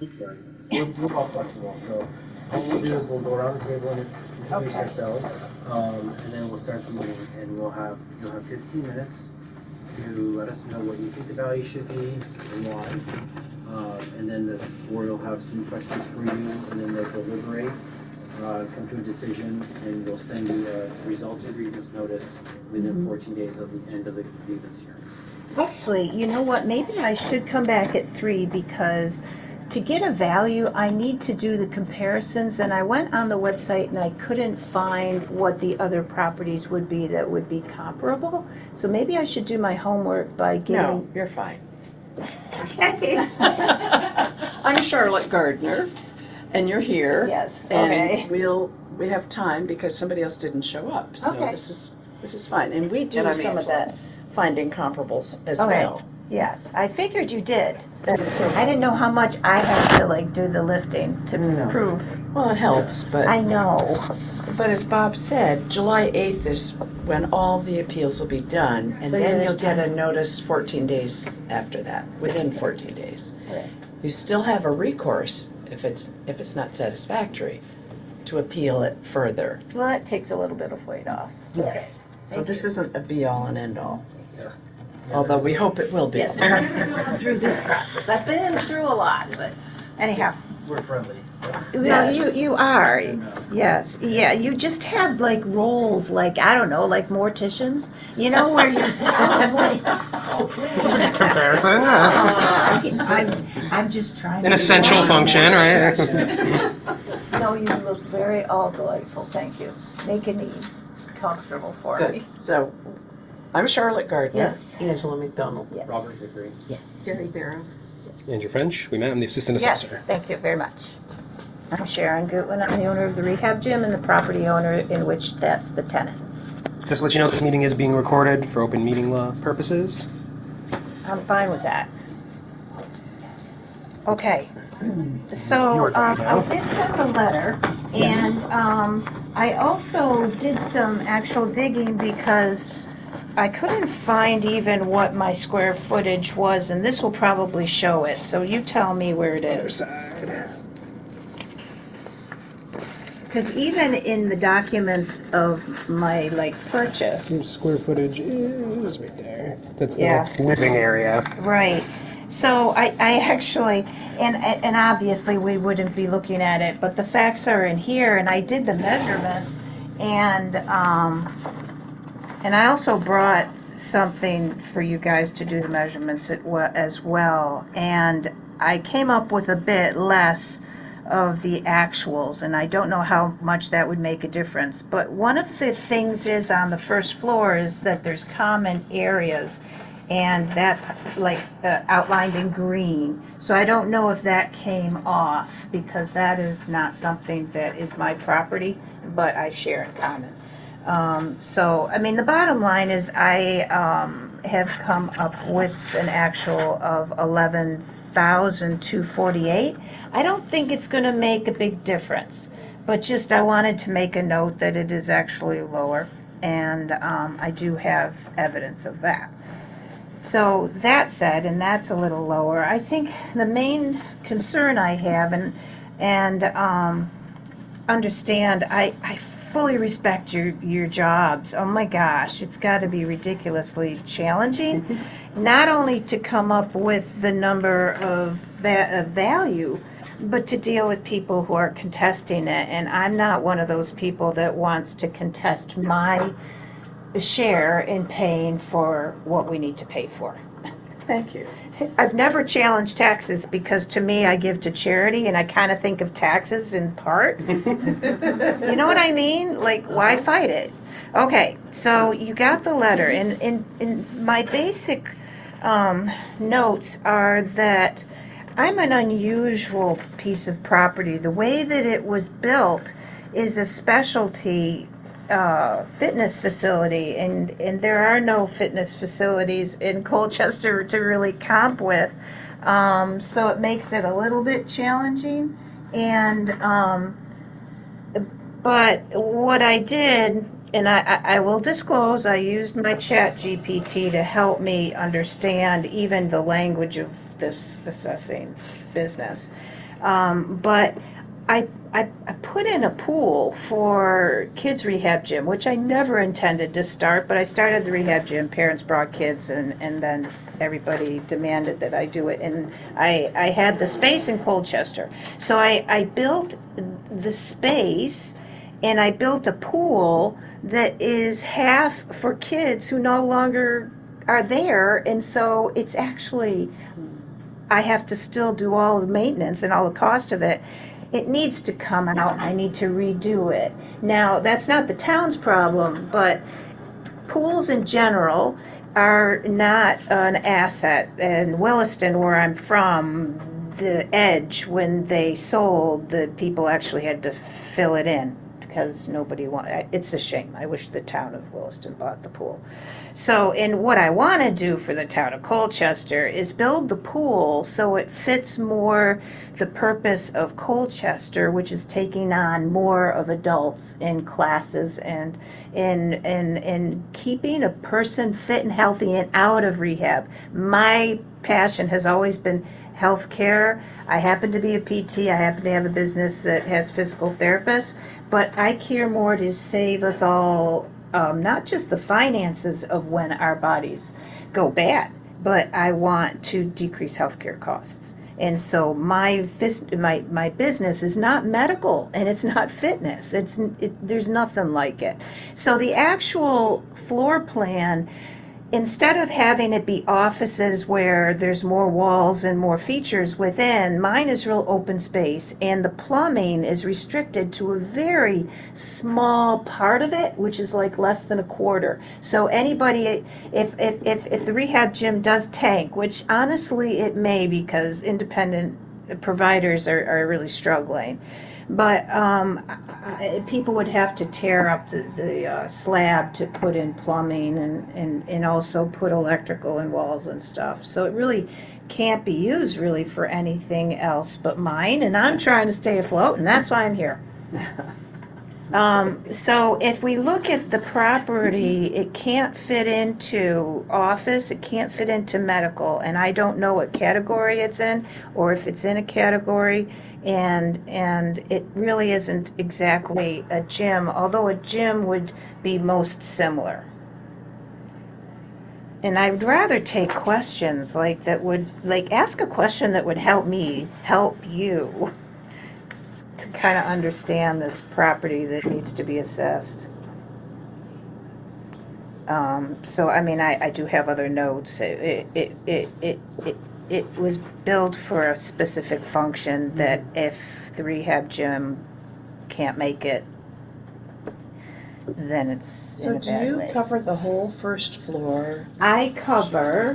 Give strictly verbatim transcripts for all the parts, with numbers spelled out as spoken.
Right. We're, we're all flexible, so what we'll do is we'll go around the table and introduce Okay. ourselves, um, and then we'll start the meeting, and we'll have, you'll have fifteen minutes to let us know what you think the value should be and why. Uh, and then the board will have some questions for you, and then they'll deliberate, uh, come to a decision, and we'll send you a resulted grievance notice within Mhm. fourteen days of the end of the grievance hearings. Actually, you know what? Maybe I should come back at three because to get a value, I need to do the comparisons. And I went on the website and I couldn't find what the other properties would be that would be comparable. So maybe I should do my homework by No, getting. you're fine. Okay. I'm Charlotte Gardner, and you're here. Yes, And okay. we'll we have time because somebody else didn't show up. So Okay. this is this is fine, and we do And I'm some of Angela. that finding comparables as Okay. well. Yes, I figured you did. I didn't know how much I had to like do the lifting to No. prove. Well, it helps, but I know. but as Bob said, July eighth is when all the appeals will be done, and So then there's you'll get a time. notice fourteen days after that, within fourteen days. Okay. You still have a recourse if it's if it's not satisfactory to appeal it further. Well, that takes a little bit of weight off. Yes. So Thank this you. isn't a be all and end all. Yeah. Although we hope it will be. Yes, we're going through this process. I've been through a lot, but anyhow. We're friendly, so. No, Yes. you you are. And, uh, Yes, yeah. You just have like roles, like I don't know, like morticians. You know where you. Comparison, Oh, yeah. sorry. I'm I'm just trying. An to essential explain. function, right? No, you look very all delightful. Thank you, making me comfortable for Good. me. So I'm Charlotte Gardner. Yes. Angela McDonald. Yes. Robert Hickory. Yes. Gary Barrows. Andrew French, we met. I'm the assistant Yes, assessor. thank you very much. I'm Sharon Goodwin. I'm the owner of the rehab gym and the property owner in which that's the tenant. Just to let you know, this meeting is being recorded for open meeting law purposes. I'm fine with that. Okay. You So are done um, I now. did send a letter, Yes. and um, I also did some actual digging because I couldn't find even what my square footage was, and this will probably show it. So you tell me where it Other is. side. Because even in the documents of my like purchase, Your square footage is right there. That's Yeah. the living area. right. So I, I actually, and and obviously we wouldn't be looking at it, but the facts are in here, and I did the measurements, and um, and I also brought something for you guys to do the measurements as well, and I came up with a bit less of the actuals, and I don't know how much that would make a difference. But one of the things is on the first floor is that there's common areas, and that's like uh, outlined in green. So I don't know if that came off because that is not something that is my property, but I share in common. Um, so, I mean, the bottom line is I um, have come up with an actual of eleven thousand two hundred forty-eight. I don't think it's going to make a big difference, but just I wanted to make a note that it is actually lower, and um, I do have evidence of that. So that said, and that's a little lower, I think the main concern I have, and and um, understand, I, I fully respect your, your jobs. Oh my gosh, it's got to be ridiculously challenging, not only to come up with the number of va- of value, but to deal with people who are contesting it. And I'm not one of those people that wants to contest my share in paying for what we need to pay for. Thank you. I've never challenged taxes because to me I give to charity and I kind of think of taxes in part. You know what I mean? Like, why fight it? Okay, so you got the letter, and in, in my basic um, notes are that I'm an unusual piece of property. The way that it was built is a specialty uh, fitness facility, and, and there are no fitness facilities in Colchester to really comp with. Um, so it makes it a little bit challenging. And um, but what I did, and I, I will disclose, I used my chat G P T to help me understand even the language of this assessing business. Um, but I, I, I put in a pool for kids rehab gym, which I never intended to start, but I started the rehab gym. Parents brought kids, and, and then everybody demanded that I do it. And I, I had the space in Colchester. So I, I built the space, and I built a pool that is half for kids who no longer are there. And so it's actually, I have to still do all the maintenance and all the cost of it. It needs to come out. I need to redo it. Now, that's not the town's problem, but pools in general are not an asset. In Williston, where I'm from, the Edge, when they sold, the people actually had to fill it in because nobody wanted. It's a shame. I wish the town of Williston bought the pool. So, and what I want to do for the town of Colchester is build the pool so it fits more the purpose of Colchester, which is taking on more of adults in classes and in in in keeping a person fit and healthy and out of rehab. My passion has always been health care. I happen to be a P T. I happen to have a business that has physical therapists, but I care more to save us all, um, not just the finances of when our bodies go bad, but I want to decrease healthcare costs. And so my my my business is not medical, and it's not fitness. It's it, there's nothing like it. So the actual floor plan, instead of having it be offices where there's more walls and more features within, mine is real open space, and the plumbing is restricted to a very small part of it, which is like less than a quarter. So anybody, if if if, if the rehab gym does tank, which honestly it may, because independent providers are, are really struggling, but um, I, people would have to tear up the, the uh, slab to put in plumbing and, and, and also put electrical in walls and stuff. So it really can't be used really for anything else but mine, and I'm trying to stay afloat, and that's why I'm here. Um, so if we look at the property, it can't fit into office, it can't fit into medical, and I don't know what category it's in, or if it's in a category, and and it really isn't exactly a gym, although a gym would be most similar. And I'd rather take questions like that would, like ask a question that would help me help you kind of understand this property that needs to be assessed. Um, so, I mean, I, I do have other notes. It, it, it, it, it, it was built for a specific function that if the rehab gym can't make it, then it's So in a do bad you way. cover the whole first floor? I cover,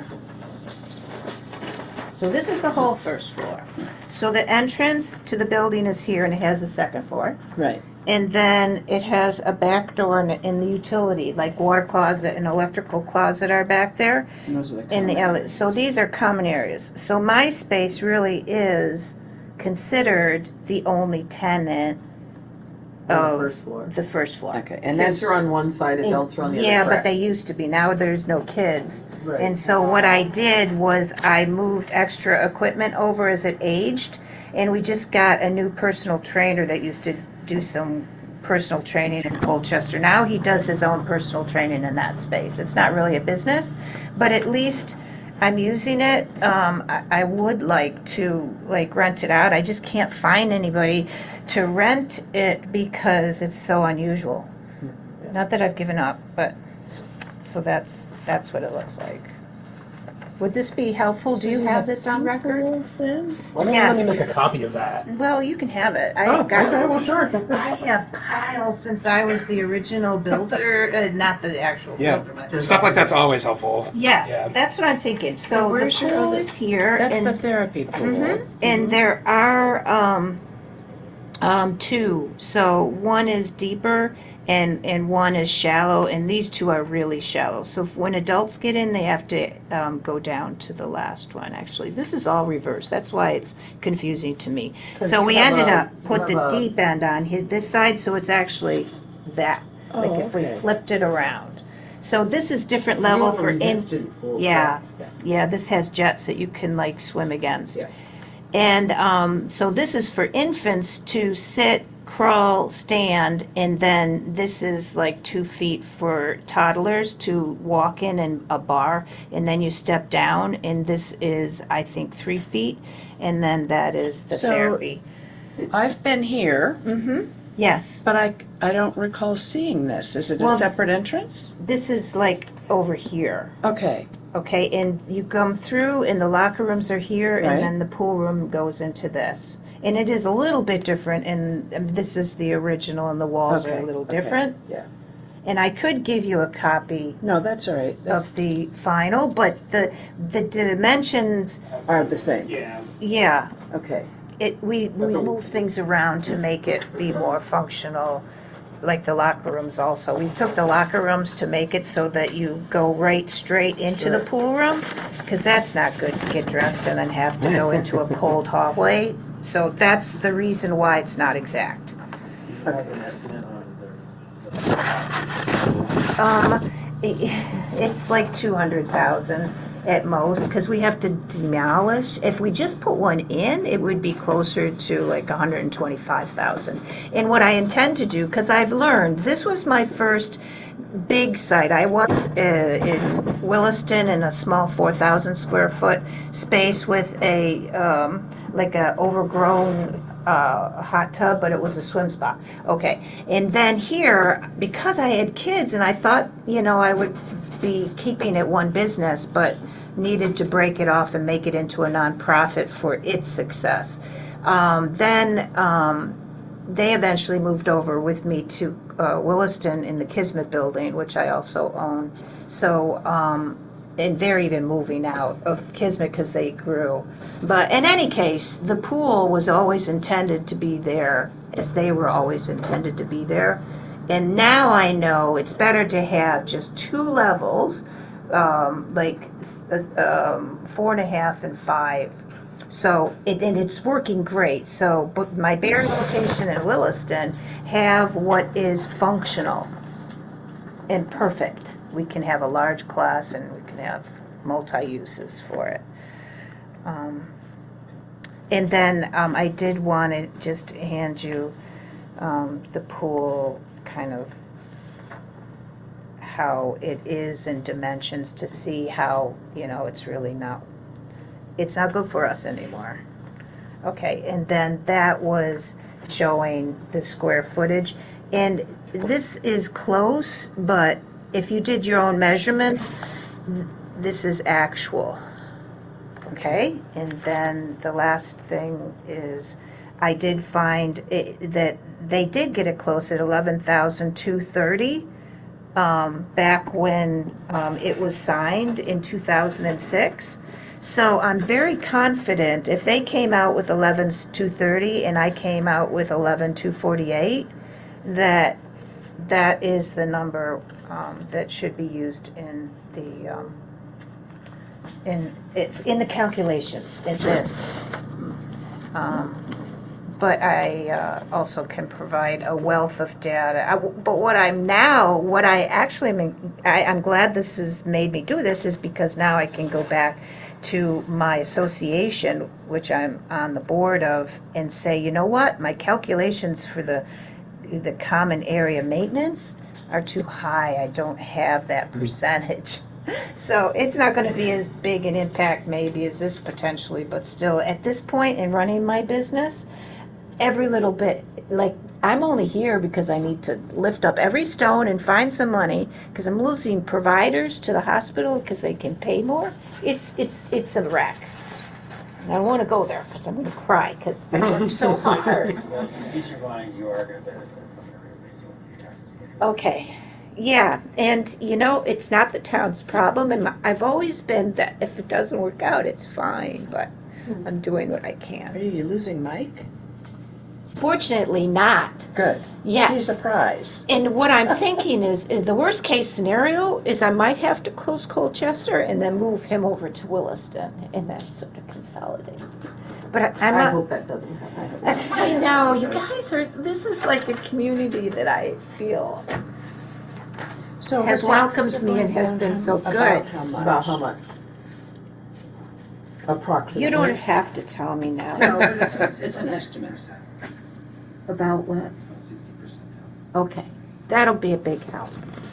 so this is the whole first floor. So the entrance to the building is here, and it has a second floor. Right. And then it has a back door in, in the utility, like water closet and electrical closet are back there. And those are the In the common ele- so these are common areas. So my space really is considered the only tenant On of the first floor. the first floor. Okay, and Kids that's are on one side, adults are on the other. Yeah, but correct? they used to be. Now there's no kids. Right. And so what I did was I moved extra equipment over as it aged, and we just got a new personal trainer that used to do some personal training in Colchester. Now he does his own personal training in that space. It's not really a business, but at least I'm using it. Um, I, I would like to like rent it out. I just can't find anybody to rent it because it's so unusual. Not that I've given up, but so that's that's what it looks like. Would this be helpful? Do you have this on record? Then? Why don't Yes. you let me make a copy of that? Well, you can have it. I Oh, have got, okay, well, sure. I have piles since I was the original builder, uh, not the actual Yeah, builder. But stuff like that's always helpful. yes, Yeah. that's what I'm thinking. So, So the where's your pool other- is here, That's and the therapy pool. Mhm. And there are um, um, two. So one is deeper and, and one is shallow, and these two are really shallow. So if, when adults get in, they have to um, go down to the last one, actually. This is all reversed. That's why it's confusing to me. 'Cause So you we have ended a- up, you put have the a- deep end on his, this side, so it's actually that. Oh, like if okay. we flipped it around. So this is different You do level have a for in. resistant pool, Yeah, correct? yeah, this has jets that you can like swim against. Yeah. And um, so this is for infants to sit, crawl, stand, and then this is like two feet for toddlers to walk in and a bar, and then you step down, and this is, I think, three feet, and then that is the So- therapy. I've been here, Mm-hmm. Yes. but I, I don't recall seeing this. Is it a Well, separate entrance? This is like over here. Okay. Okay, and you come through, and the locker rooms are here, Right. and then the pool room goes into this. And it is a little bit different, and um, this is the original, and the walls Okay. are a little okay, different. Yeah. And I could give you a copy No, that's all right. That's, of the final, but the the dimensions, are the same. Yeah. yeah, Okay. it we we move things around to make it be more functional. Like the locker rooms also. We took the locker rooms to make it so that you go right straight into the Sure. pool room, because that's not good to get dressed and then have to go into a cold hallway. So that's the reason why it's not exact. Do you have an estimate on the? Um, i- it's like two hundred thousand at most, because we have to demolish. If we just put one in, it would be closer to like one hundred twenty-five thousand. And what I intend to do, because I've learned, this was my first big site. I was uh, in Williston in a small four thousand square foot space with a, um, like a overgrown uh, hot tub, but it was a swim spa. Okay. And then here, because I had kids and I thought, you know, I would be keeping it one business, but needed to break it off and make it into a nonprofit for its success. Um, then um, they eventually moved over with me to uh, Williston in the Kismet building, which I also own. So, um, and they're even moving out of Kismet because they grew. But in any case, the pool was always intended to be there, as they were always intended to be there. And now I know it's better to have just two levels, um, like uh, um, four and a half and five. So, it, and it's working great. So, but my Barry location in Williston have what is functional and perfect. We can have a large class and we can have multi-uses for it. Um, and then um, I did want to just hand you um, the pool kind of how it is in dimensions to see how, you know, it's really not, it's not good for us anymore. Okay, and then that was showing the square footage. And this is close, but if you did your own measurements, this is actual. Okay, and then the last thing is I did find it, that they did get it close at eleven thousand two hundred thirty um, back when um, it was signed in two thousand six. So I'm very confident if they came out with eleven two thirty and I came out with eleven two forty-eight, that that is the number um, that should be used in the um, in in the calculations in this. Um, but I uh, also can provide a wealth of data. I, but what I'm now, what I actually, am, I, I'm glad this has made me do this, is because now I can go back to my association, which I'm on the board of, and say, you know what, my calculations for the the common area maintenance are too high. I don't have that percentage. So it's not going to be as big an impact maybe as this potentially, but still at this point in running my business, every little bit, like I'm only here because I need to lift up every stone and find some money because I'm losing providers to the hospital because they can pay more. It's it's it's a wreck. And I don't want to go there because I'm going to cry because I worked so hard. Well, in peace of mind, you are going to benefit from the raise when you taxes get. Okay. Yeah, and you know, it's not the town's problem, and I've always been that if it doesn't work out, it's fine, but I'm doing what I Are can. you losing Mike? Fortunately, not. Good. Yes. He's a prize. And what I'm thinking is, is the worst case scenario is I might have to close Colchester and then move him over to Williston and then sort of consolidate. But I, I'm I not, hope that doesn't happen. I know, you guys are, this is like a community that I feel So has her taxes welcomed are me going and has down been how- so About good. how much? About how much? Approximately. You don't have to tell me now. No, but it's, it's an estimate. About what? About sixty percent down. Okay, that'll be a big help.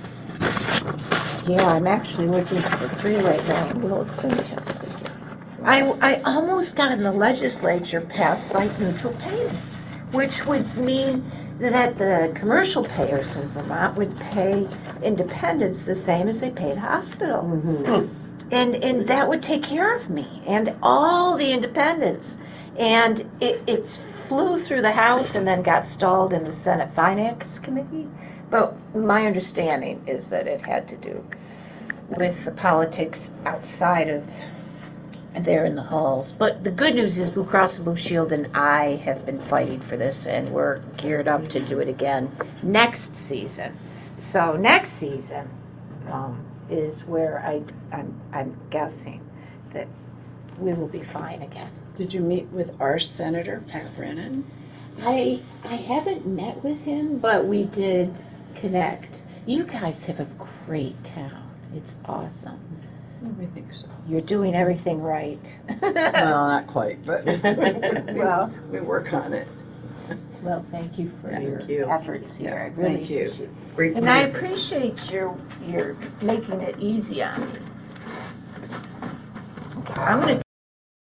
Yeah, I'm actually looking for three right now in Williston. I, I almost got in the legislature passed site neutral payments, which would mean that the commercial payers in Vermont would pay independents the same as they paid hospital. Mhm. And, and that would take care of me and all the independents. And it, it flew through the House and then got stalled in the Senate Finance Committee. But my understanding is that it had to do with the politics outside of there in the halls. But the good news is Blue Cross and Blue Shield and I have been fighting for this, and we're geared up to do it again next season. So next season um, is where I, I'm, I'm guessing that we will be fine again. Did you meet with our senator, Pat Brennan? I I haven't met with him, but we did connect. You guys have a great town. It's awesome. Yeah, we think so. You're doing everything right. Well, not quite, but. Well, We work on it. well, thank you for Thank your you. efforts Yeah, here. I really thank you. appreciate it. Great And I meeting. appreciate your your making it easy on me. Okay, I'm going to